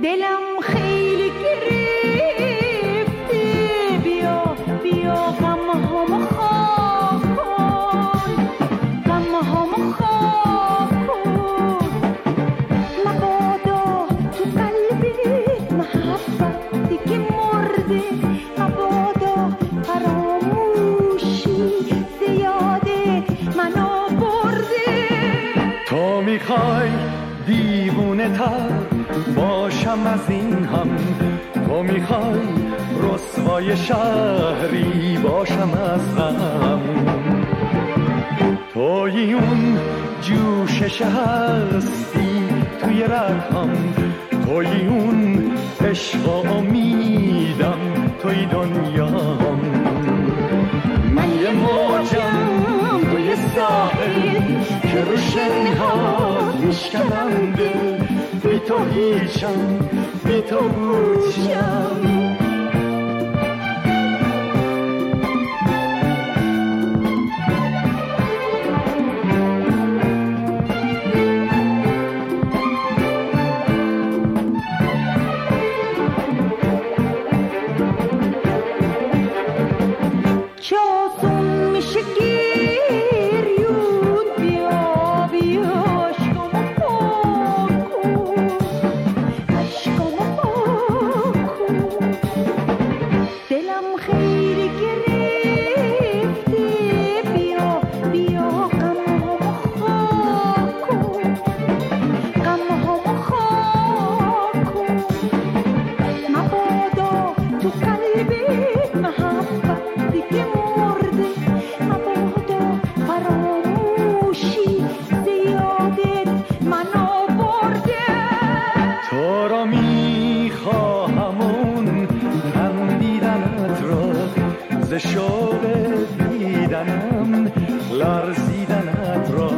دلم خیلی گرفته، بیا بیا غمهامو خواب کن، غمهامو خواب کن. مبادا تو قلبی محبتی که مرده، مبادا فراموشی زیاده منو برده. تو میخوای دیوونه تر باشم از این هم، تو میخوای رسوای شهری باشم از غم. توی اون جوشش هستی توی رگم، توی اون عشق و امیدم، توی دنیام. من یه موجم توی ساحل که رو شنها میشکنم دل، بی تو هیچم، بی تو بودشم. شوق دیدنم لرزیدنت را،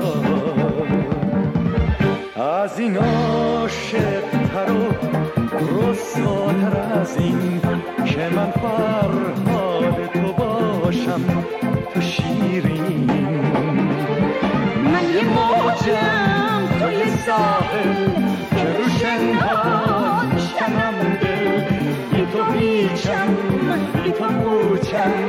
از این عاشق تر و رسواتر از این که من فرهاد تو باشم، تو شیرین. من یه موجم توی ساحل که رو شنها میشکنم دل، بی تو هیچم، بی تو پوچم،